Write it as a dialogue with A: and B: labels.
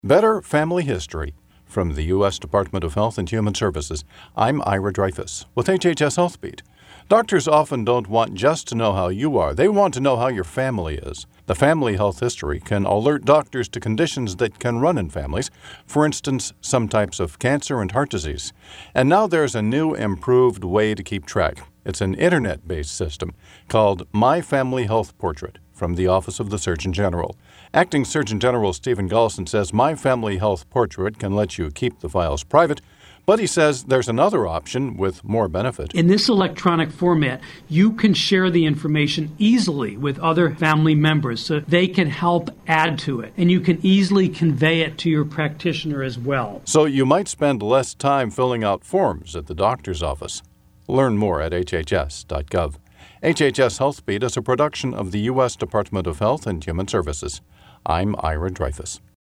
A: Better Family History. From the U.S. Department of Health and Human Services, I'm Ira Dreyfus with HHS Healthbeat. Doctors often don't want just to know how you are. They want to know how your family is. The Family Health History can alert doctors to conditions that can run in families, for instance, some types of cancer and heart disease. And now there's a new, improved way to keep track. It's an internet-based system called My Family Health Portrait from the Office of the Surgeon General. Acting Surgeon General Stephen Gullison says My Family Health Portrait can let you keep the files private, but he says there's another option with more benefit.
B: In this electronic format, you can share the information easily with other family members so they can help add to it, and you can easily convey it to your practitioner as well.
A: So you might spend less time filling out forms at the doctor's office. Learn more at hhs.gov. HHS Healthbeat is a production of the U.S. Department of Health and Human Services. I'm Ira Dreyfus.